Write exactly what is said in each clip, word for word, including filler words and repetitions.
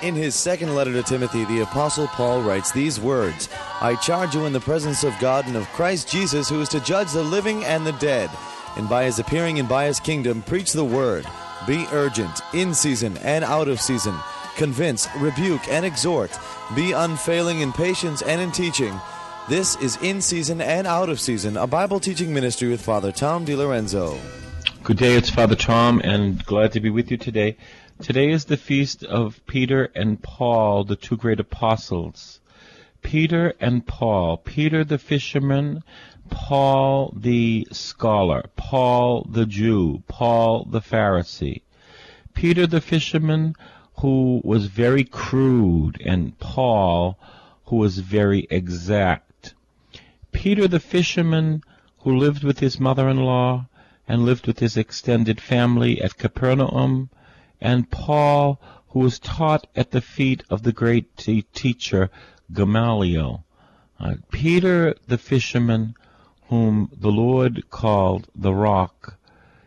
In his second letter to Timothy, the Apostle Paul writes these words, I charge you in the presence of God and of Christ Jesus, who is to judge the living and the dead, and by his appearing and by his kingdom, preach the word. Be urgent, in season and out of season. Convince, rebuke, and exhort. Be unfailing in patience and in teaching. This is In Season and Out of Season, a Bible teaching ministry with Father Tom DiLorenzo. Good day, it's Father Tom, and glad to be with you today. Today is the feast of Peter and Paul, the two great apostles. Peter and Paul. Peter the fisherman, Paul the scholar, Paul the Jew, Paul the Pharisee. Peter the fisherman, who was very crude, and Paul, who was very exact. Peter the fisherman, who lived with his mother-in-law and lived with his extended family at Capernaum, and Paul, who was taught at the feet of the great t- teacher Gamaliel. Uh, Peter the fisherman, whom the Lord called the Rock,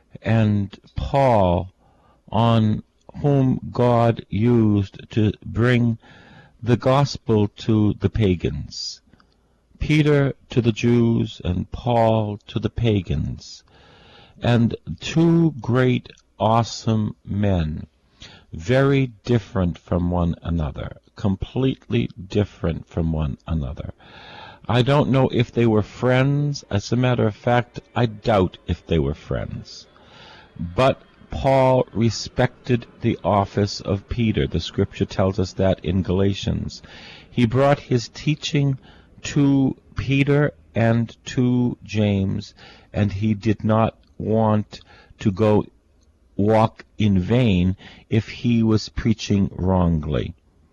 and Paul, on whom God used to bring the gospel to the pagans. Peter to the Jews and Paul to the pagans. And two great, awesome men, very different from one another, completely different from one another. I don't know if they were friends. As a matter of fact, I doubt if they were friends. But Paul respected the office of Peter. The scripture tells us that in Galatians. He brought his teaching to Peter and to James, and he did not want to go walk in vain if he was preaching wrongly.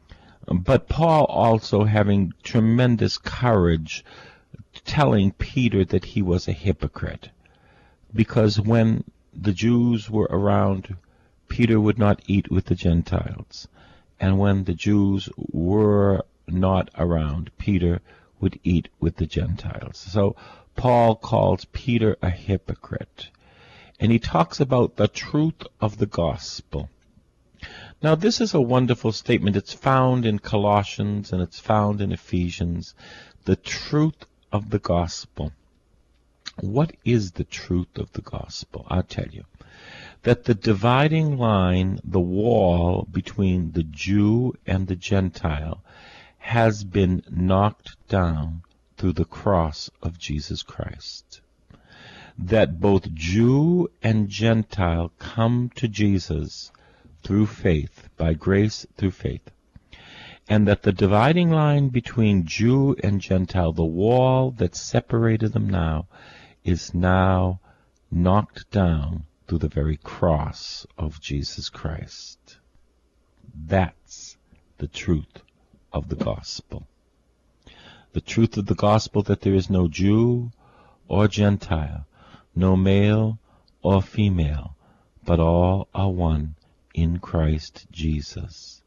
But Paul also having tremendous courage, telling Peter that he was a hypocrite, because when the Jews were around, Peter would not eat with the Gentiles, and when the Jews were not around, Peter would eat with the Gentiles. So Paul calls Peter a hypocrite, and he talks about the truth of the gospel. Now, this is a wonderful statement. It's found in Colossians and it's found in Ephesians. The truth of the gospel. What is the truth of the gospel? I'll tell you. That the dividing line, the wall between the Jew and the Gentile, has been knocked down through the cross of Jesus Christ. That both Jew and Gentile come to Jesus through faith, by grace through faith. And that the dividing line between Jew and Gentile, the wall that separated them now, is now knocked down through the very cross of Jesus Christ. That's the truth of the gospel. The truth of the gospel that there is no Jew or Gentile, no male or female, but all are one in Christ Jesus.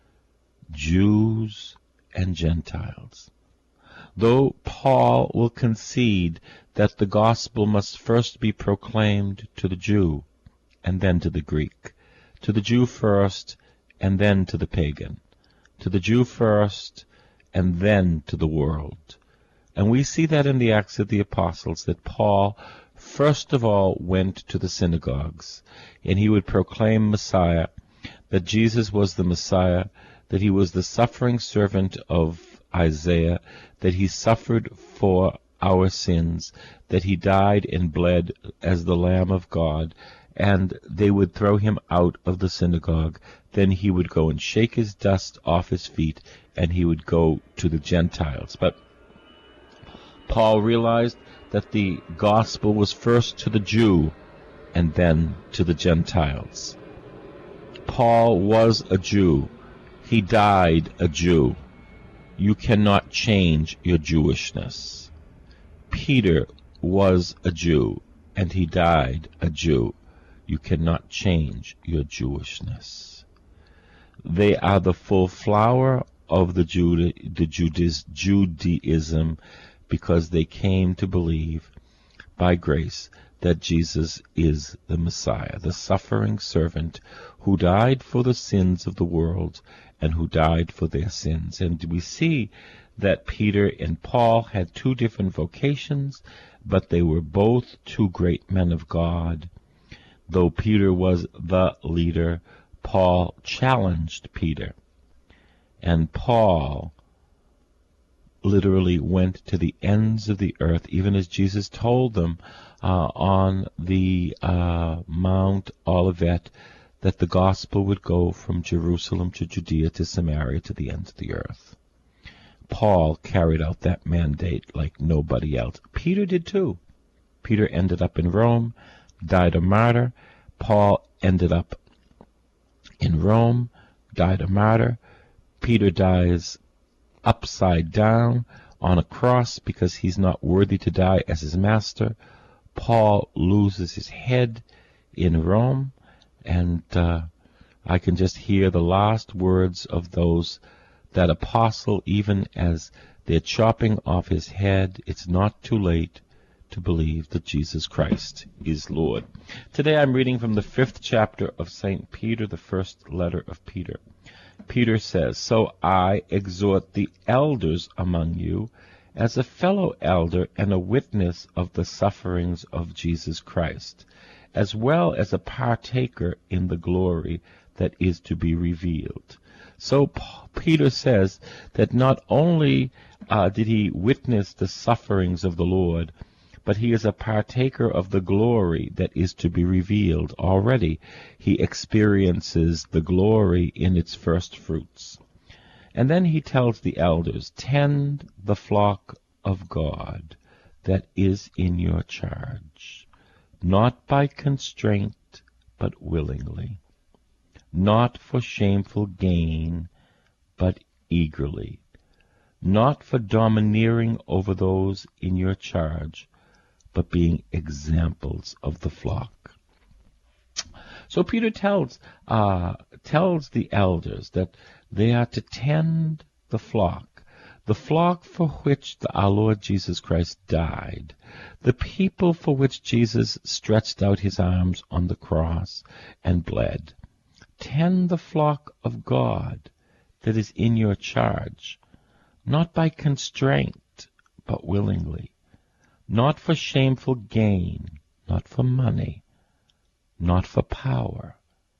Jews and Gentiles. Though Paul will concede that the gospel must first be proclaimed to the Jew and then to the Greek, to the Jew first and then to the pagan, to the Jew first and then to the world. And we see that in the Acts of the Apostles, that Paul first of all went to the synagogues, and he would proclaim Messiah, that Jesus was the Messiah, that he was the suffering servant of Isaiah, that he suffered for our sins, that he died and bled as the Lamb of God, and they would throw him out of the synagogue. Then he would go and shake his dust off his feet, and he would go to the Gentiles. But Paul realized that the gospel was first to the Jew and then to the Gentiles. Paul was a Jew. He died a Jew. You cannot change your Jewishness. Peter was a Jew, and he died a Jew. You cannot change your Jewishness. They are the full flower of the, Juda, the Judas, Judaism, because they came to believe by grace that Jesus is the Messiah, the suffering servant who died for the sins of the world and who died for their sins. And we see that Peter and Paul had two different vocations, but they were both two great men of God. Though Peter was the leader, Paul challenged Peter. And Paul literally went to the ends of the earth, even as Jesus told them uh, on the uh, Mount Olivet, that the gospel would go from Jerusalem to Judea to Samaria to the ends of the earth. Paul carried out that mandate like nobody else. Peter did too. Peter ended up in Rome, died a martyr. Paul ended up in Rome, died a martyr. Peter dies upside down on a cross because he's not worthy to die as his master. Paul loses his head in Rome, and uh, I can just hear the last words of those, that apostle, even as they're chopping off his head, it's not too late to believe that Jesus Christ is Lord. Today I'm reading from the fifth chapter of Saint Peter, the first letter of Peter. Peter says, "So I exhort the elders among you, as a fellow elder and a witness of the sufferings of Jesus Christ, as well as a partaker in the glory that is to be revealed." So Peter says that not only uh, did he witness the sufferings of the Lord, but he is a partaker of the glory that is to be revealed. Already he experiences the glory in its first fruits. And then he tells the elders, "Tend the flock of God that is in your charge, not by constraint, but willingly, not for shameful gain, but eagerly, not for domineering over those in your charge, but being examples of the flock." So Peter tells uh, tells the elders that they are to tend the flock, the flock for which the, our Lord Jesus Christ died, the people for which Jesus stretched out his arms on the cross and bled. Tend the flock of God that is in your charge, not by constraint, but willingly, not for shameful gain, not for money, not for power,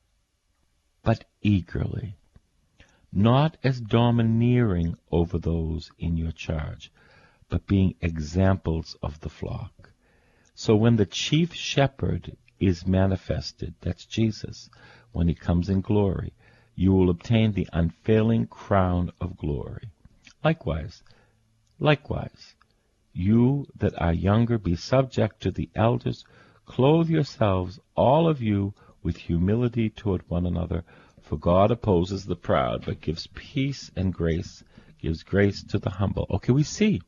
but eagerly, not as domineering over those in your charge, but being examples of the flock. So when the chief shepherd is manifested, that's Jesus, when he comes in glory, you will obtain the unfailing crown of glory. Likewise, likewise, you that are younger, be subject to the elders. Clothe yourselves, all of you, with humility toward one another. For God opposes the proud, but gives peace and grace, gives grace to the humble. Okay, we see.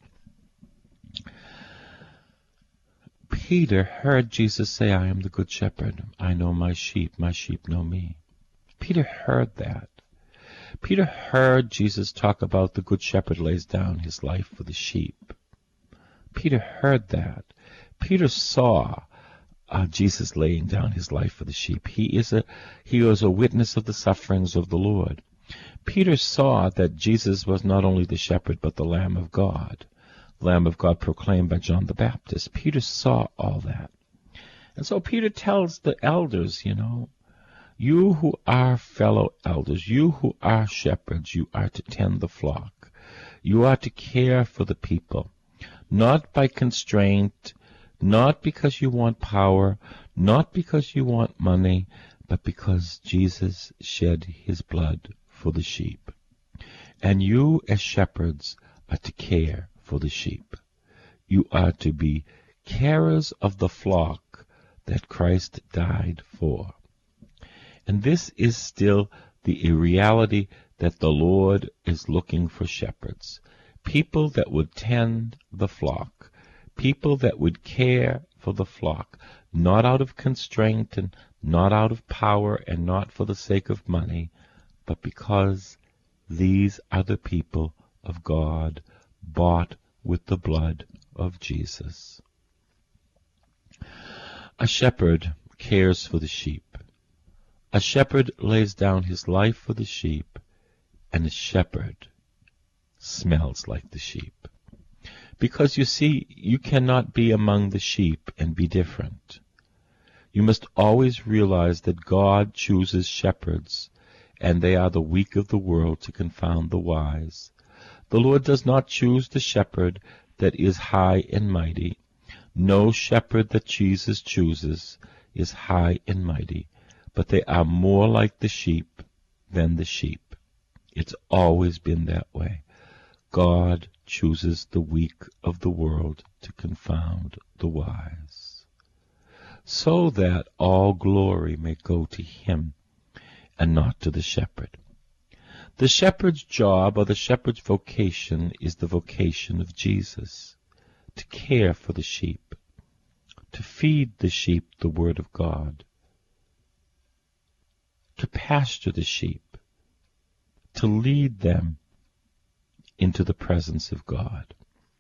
Peter heard Jesus say, "I am the good shepherd. I know my sheep. My sheep know me." Peter heard that. Peter heard Jesus talk about the good shepherd lays down his life for the sheep. Peter heard that. Peter saw uh, Jesus laying down his life for the sheep. He is a he was a witness of the sufferings of the Lord. Peter saw that Jesus was not only the shepherd, but the Lamb of God, the Lamb of God proclaimed by John the Baptist. Peter saw all that. And so Peter tells the elders, you know, you who are fellow elders, you who are shepherds, you are to tend the flock. You are to care for the people, not by constraint, not because you want power, not because you want money, but because Jesus shed his blood for the sheep. And you as shepherds are to care for the sheep. You are to be carers of the flock that Christ died for. And this is still the reality that the Lord is looking for shepherds. People that would tend the flock. People that would care for the flock, not out of constraint and not out of power and not for the sake of money, but because these are the people of God, bought with the blood of Jesus. A shepherd cares for the sheep. A shepherd lays down his life for the sheep, and a shepherd smells like the sheep. Because you see, you cannot be among the sheep and be different. You must always realize that God chooses shepherds, and they are the weak of the world to confound the wise. The Lord does not choose the shepherd that is high and mighty. No shepherd that Jesus chooses is high and mighty, but they are more like the sheep than the sheep. It's always been that way. God chooses the weak of the world to confound the wise, so that all glory may go to him and not to the shepherd. The shepherd's job, or the shepherd's vocation, is the vocation of Jesus, to care for the sheep, to feed the sheep the word of God, to pasture the sheep, to lead them into the presence of God.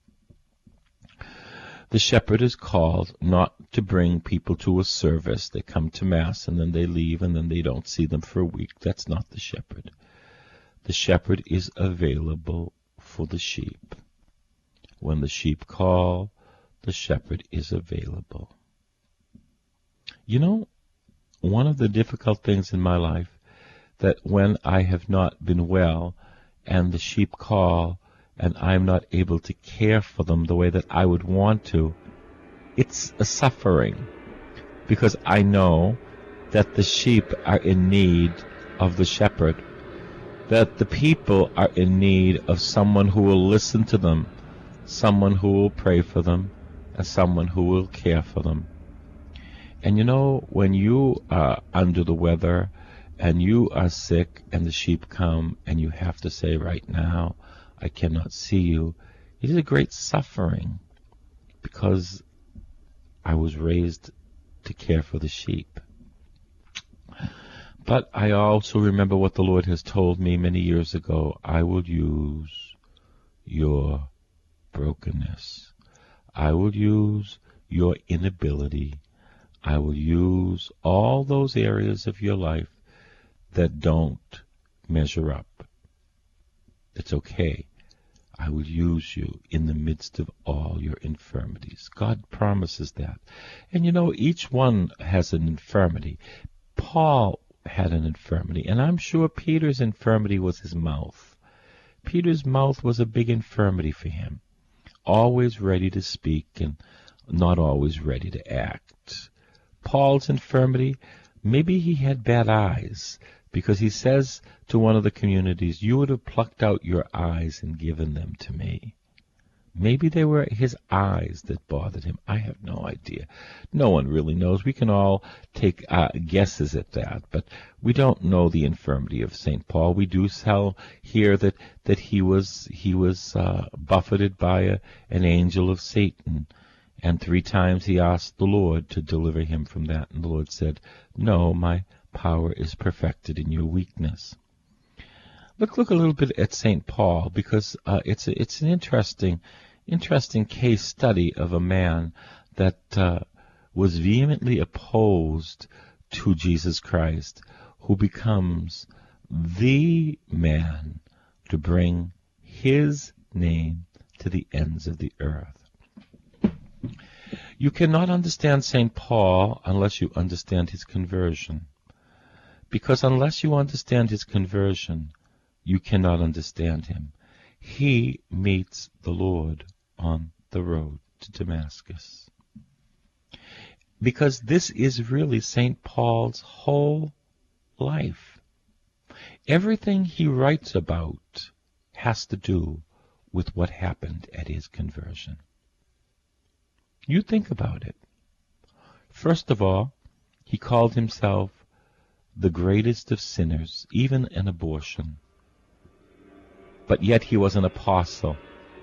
The shepherd is called not to bring people to a service. They come to Mass and then they leave and then they don't see them for a week. That's not the shepherd. The shepherd is available for the sheep. When the sheep call, the shepherd is available. You know, one of the difficult things in my life, that when I have not been well and the sheep call and I'm not able to care for them the way that I would want to, it's a suffering, because I know that the sheep are in need of the shepherd, that the people are in need of someone who will listen to them, someone who will pray for them, and someone who will care for them. And you know, when you are under the weather and you are sick and the sheep come and you have to say, right now, I cannot see you, it is a great suffering, because I was raised to care for the sheep. But I also remember what the Lord has told me many years ago. I will use your brokenness. I will use your inability. I will use all those areas of your life that don't measure up. It's okay. I will use you in the midst of all your infirmities. God promises that. And you know, each one has an infirmity. Paul had an infirmity, and I'm sure Peter's infirmity was his mouth. Peter's mouth was a big infirmity for him. Always ready to speak and not always ready to act. Paul's infirmity, maybe he had bad eyes, because he says to one of the communities, you would have plucked out your eyes and given them to me. Maybe they were his eyes that bothered him. I have no idea. No one really knows. We can all take uh, guesses at that, but we don't know the infirmity of Saint Paul. We do tell here that, that he was he was uh, buffeted by a, an angel of Satan, and three times he asked the Lord to deliver him from that, and the Lord said, no, my power is perfected in your weakness. Look, look a little bit at Saint Paul, because uh, it's a, it's an interesting, interesting case study of a man that uh, was vehemently opposed to Jesus Christ, who becomes the man to bring his name to the ends of the earth. You cannot understand Saint Paul unless you understand his conversion, because unless you understand his conversion, you cannot understand him. He meets the Lord on the road to Damascus. Because this is really Saint Paul's whole life. Everything he writes about has to do with what happened at his conversion. You think about it. First of all, he called himself the greatest of sinners, even an abortion. But yet he was an apostle.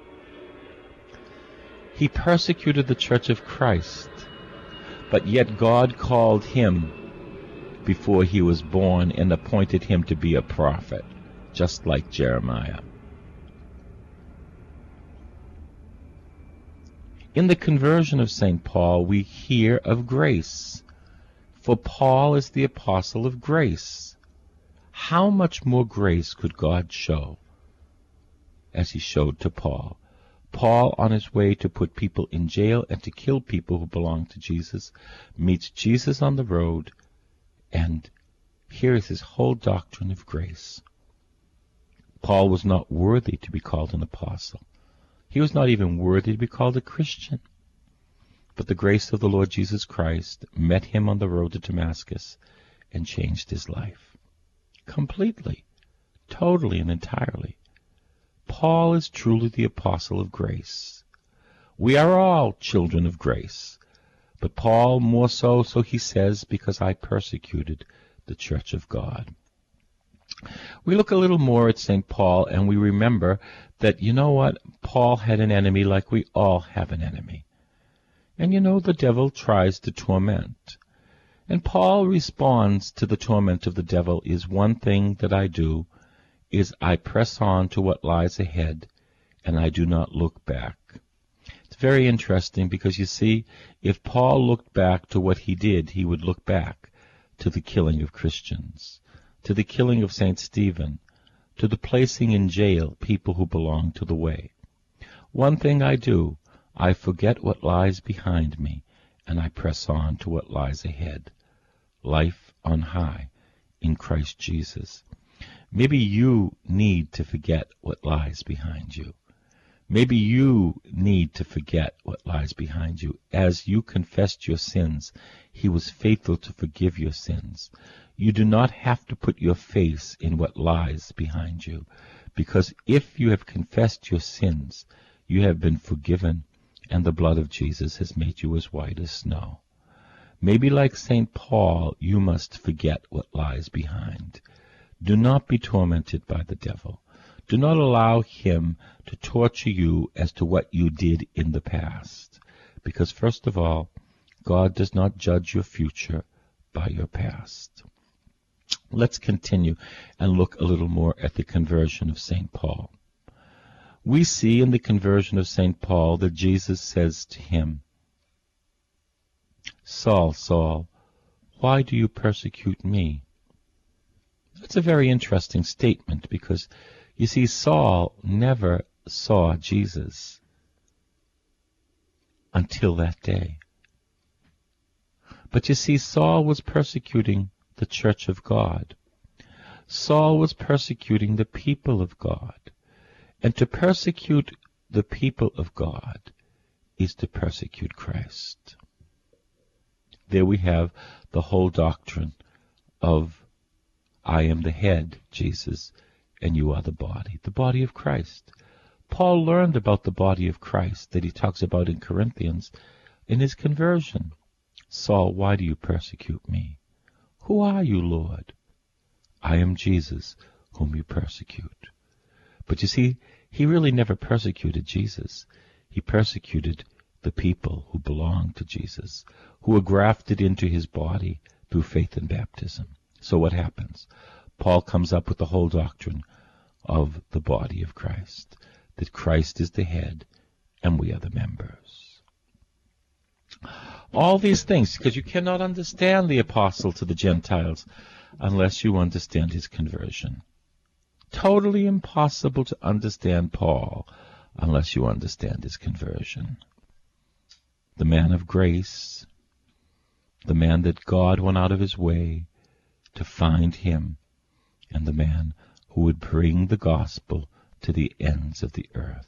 He persecuted the Church of Christ, but yet God called him before he was born and appointed him to be a prophet, just like Jeremiah. In the conversion of Saint Paul, we hear of grace. For Paul is the apostle of grace. How much more grace could God show as he showed to Paul? Paul, on his way to put people in jail and to kill people who belong to Jesus, meets Jesus on the road, and here is his whole doctrine of grace. Paul was not worthy to be called an apostle. He was not even worthy to be called a Christian. But the grace of the Lord Jesus Christ met him on the road to Damascus and changed his life. Completely, totally and entirely. Paul is truly the apostle of grace. We are all children of grace, but Paul more so, so he says, because I persecuted the church of God. We look a little more at Saint Paul and we remember that, you know what, Paul had an enemy like we all have an enemy. And you know, the devil tries to torment. And Paul responds to the torment of the devil is one thing that I do, is I press on to what lies ahead, and I do not look back. It's very interesting because, you see, if Paul looked back to what he did, he would look back to the killing of Christians, to the killing of Saint Stephen, to the placing in jail people who belong to the way. One thing I do, I forget what lies behind me, and I press on to what lies ahead. Life on high in Christ Jesus. Maybe you need to forget what lies behind you. Maybe you need to forget what lies behind you. As you confessed your sins, he was faithful to forgive your sins. You do not have to put your face in what lies behind you, because if you have confessed your sins, you have been forgiven, and the blood of Jesus has made you as white as snow. Maybe like Saint Paul, you must forget what lies behind. Do not be tormented by the devil. Do not allow him to torture you as to what you did in the past. Because first of all, God does not judge your future by your past. Let's continue and look a little more at the conversion of Saint Paul. We see in the conversion of Saint Paul that Jesus says to him, Saul, Saul, why do you persecute me? That's a very interesting statement because, you see, Saul never saw Jesus until that day. But you see, Saul was persecuting the church of God. Saul was persecuting the people of God. And to persecute the people of God is to persecute Christ. There we have the whole doctrine of I am the head, Jesus, and you are the body, the body of Christ. Paul learned about the body of Christ that he talks about in Corinthians in his conversion. Saul, why do you persecute me? Who are you, Lord? I am Jesus, whom you persecute. But you see, he really never persecuted Jesus. He persecuted the people who belonged to Jesus, who were grafted into his body through faith and baptism. So what happens? Paul comes up with the whole doctrine of the body of Christ, that Christ is the head and we are the members. All these things, because you cannot understand the apostle to the Gentiles unless you understand his conversion. Totally impossible to understand Paul unless you understand his conversion. The man of grace, the man that God went out of his way to find him, and the man who would bring the gospel to the ends of the earth.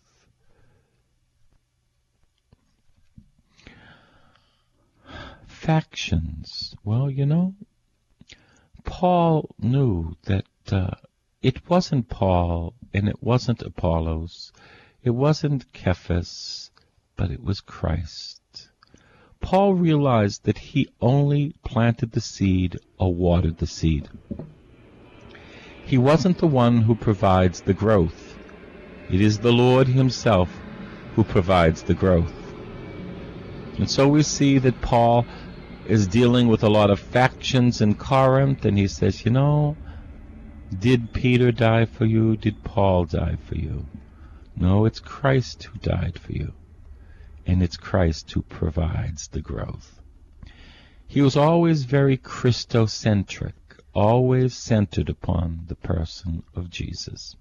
Factions. Well, you know, Paul knew that uh, it wasn't Paul and it wasn't Apollos, it wasn't Cephas, but it was Christ. Paul realized that he only planted the seed or watered the seed. He wasn't the one who provides the growth. It is the Lord himself who provides the growth. And so we see that Paul is dealing with a lot of factions in Corinth, and he says, you know, did Peter die for you? Did Paul die for you? No, it's Christ who died for you. and it's Christ who provides the growth. He was always very Christocentric, always centered upon the person of Jesus.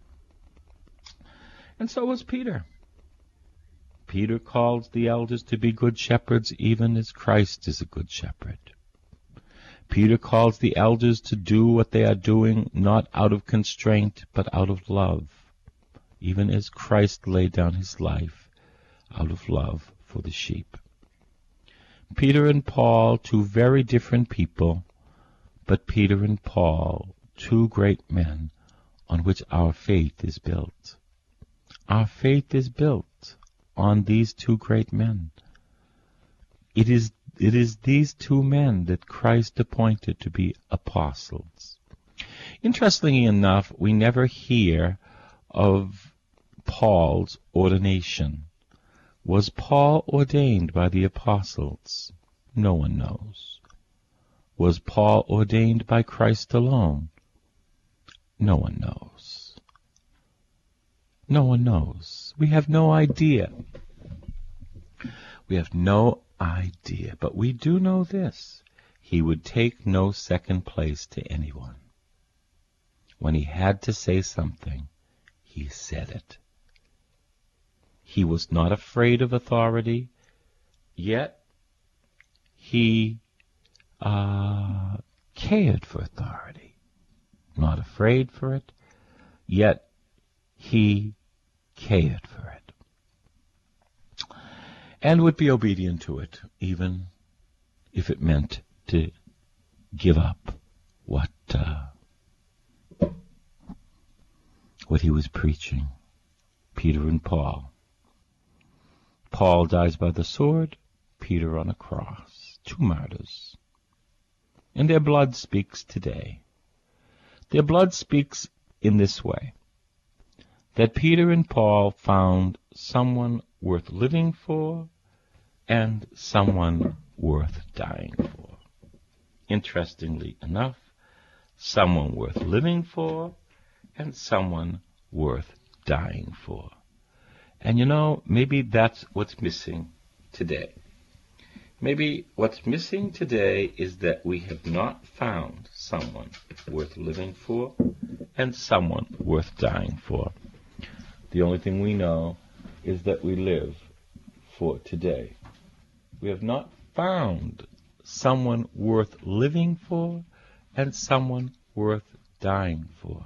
And so was Peter. Peter calls the elders to be good shepherds, even as Christ is a good shepherd. Peter calls the elders to do what they are doing, not out of constraint, but out of love, even as Christ laid down his life out of love for the sheep. Peter and Paul, two very different people, but Peter and Paul, two great men on which our faith is built. Our faith is built on these two great men. It is, it is these two men that Christ appointed to be apostles. Interestingly enough, we never hear of Paul's ordination. Was Paul ordained by the apostles? No one knows. Was Paul ordained by Christ alone? No one knows. No one knows. We have no idea. We have no idea. But we do know this. He would take no second place to anyone. When he had to say something, he said it. He was not afraid of authority, yet he uh, cared for authority. Not afraid for it, yet he cared for it. And would be obedient to it, even if it meant to give up what uh, what he was preaching. Peter and Paul. Paul dies by the sword, Peter on a cross. Two martyrs. And their blood speaks today. Their blood speaks in this way, that Peter and Paul found someone worth living for and someone worth dying for. Interestingly enough, someone worth living for and someone worth dying for. And you know, maybe that's what's missing today. Maybe what's missing today is that we have not found someone worth living for and someone worth dying for. The only thing we know is that we live for today. We have not found someone worth living for and someone worth dying for.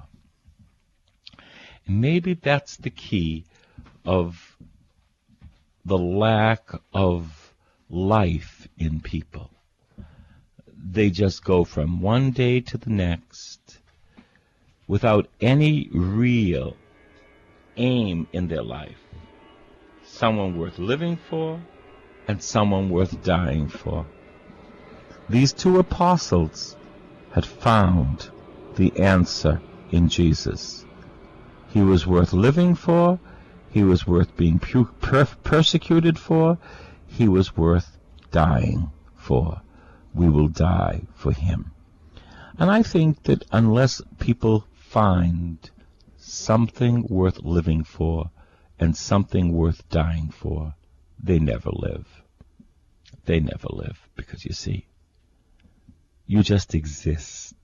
And maybe that's the key of the lack of life in people. They just go from one day to the next without any real aim in their life. Someone worth living for and someone worth dying for. These two apostles had found the answer in Jesus. He was worth living for. He was worth being pu- per- persecuted for. He was worth dying for. We will die for him. And I think that unless people find something worth living for and something worth dying for, they never live. They never live. Because you see, you just exist.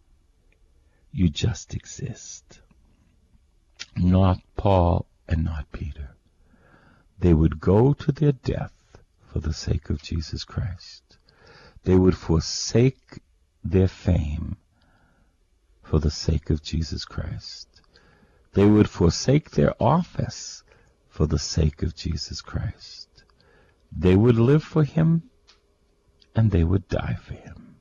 You just exist. Not Paul and not Peter. They would go to their death for the sake of Jesus Christ. They would forsake their fame for the sake of Jesus Christ. They would forsake their office for the sake of Jesus Christ. They would live for him and they would die for him.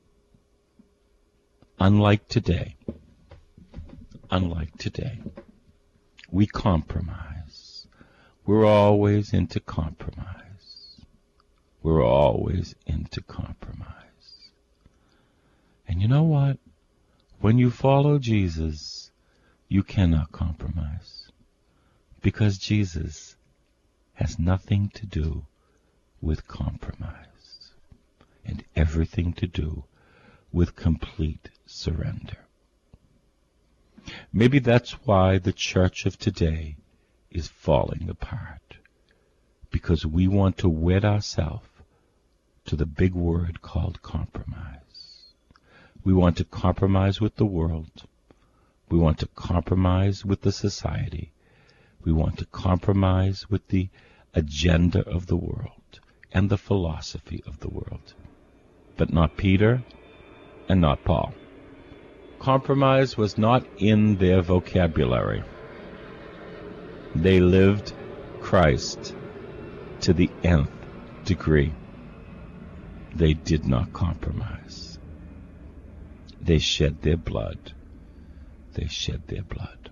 Unlike today, unlike today, we compromise. We're always into compromise. We're always into compromise. And you know what? When you follow Jesus, you cannot compromise. Because Jesus has nothing to do with compromise and everything to do with complete surrender. Maybe that's why the church of today is falling apart. because we want to wed ourselves to the big word called compromise. We want to compromise with the world. We want to compromise with the society. We want to compromise with the agenda of the world and the philosophy of the world. But not Peter and not Paul. Compromise was not in their vocabulary. They lived Christ to the nth degree. They did not compromise. They shed their blood. They shed their blood.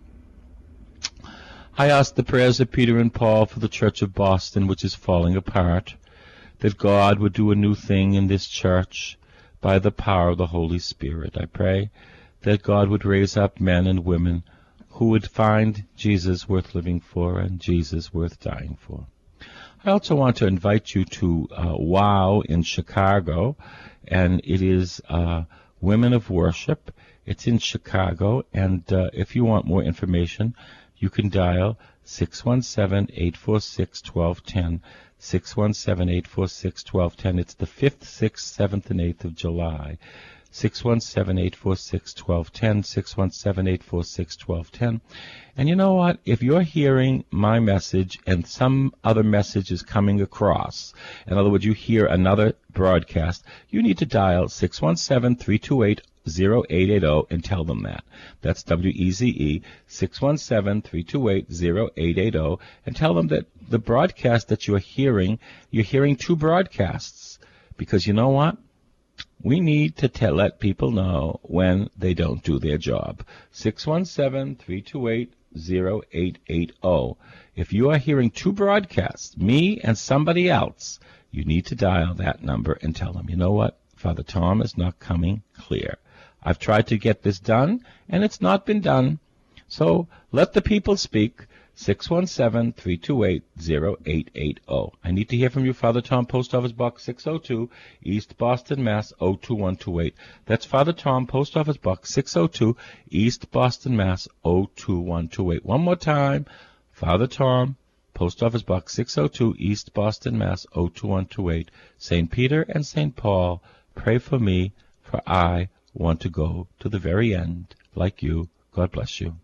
I ask the prayers of Peter and Paul for the Church of Boston, which is falling apart, that God would do a new thing in this church by the power of the Holy Spirit. I pray that God would raise up men and women who would find Jesus worth living for and Jesus worth dying for. I also want to invite you to uh, WOW in Chicago, and it is uh, Women of Worship. It's in Chicago, and uh, if you want more information, you can dial six one seven, eight four six, one two one zero, six one seven, eight four six, one two one zero. It's the fifth, sixth, seventh, and eighth of July. six one seven, eight four six, one two one zero, six one seven, eight four six, one two one zero. And you know what? If you're hearing my message and some other message is coming across, in other words, you hear another broadcast, you need to dial six one seven, three two eight, zero eight eight zero and tell them that. That's W E Z E, six one seven, three two eight, zero eight eight zero, and tell them that the broadcast that you're hearing, you're hearing two broadcasts. Because you know what? We need to tell, let people know when they don't do their job. six one seven, three two eight, zero eight eight zero. If you are hearing two broadcasts, me and somebody else, you need to dial that number and tell them, you know what? Father Tom is not coming clear. I've tried to get this done, and it's not been done. So let the people speak. six one seven, three two eight, zero eight eight zero. I need to hear from you, Father Tom, Post Office Box six oh two, East Boston, Mass. oh two one two eight. That's Father Tom, Post Office Box six oh two, East Boston, Mass. oh two one two eight. One more time, Father Tom, Post Office Box six oh two, East Boston, Mass. oh two one two eight. Saint Peter and Saint Paul, pray for me, for I want to go to the very end, like you. God bless you.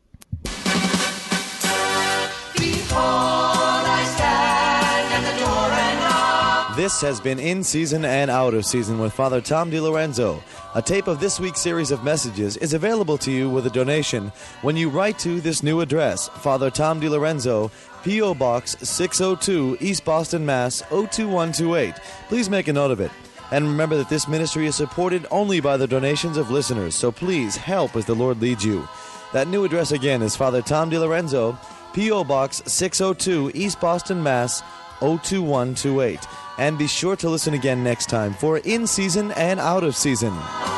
Behold, I stand at the door and knock. This has been In Season and Out of Season with Father Tom DiLorenzo. A tape of this week's series of messages is available to you with a donation when you write to this new address, Father Tom DiLorenzo, P O. Box six oh two, East Boston, Mass. oh two one two eight. Please make a note of it. And remember that this ministry is supported only by the donations of listeners, so please help as the Lord leads you. That new address again is Father Tom DiLorenzo, P O. Box six oh two, East Boston, Mass. oh two one two eight. And be sure to listen again next time for In Season and Out of Season.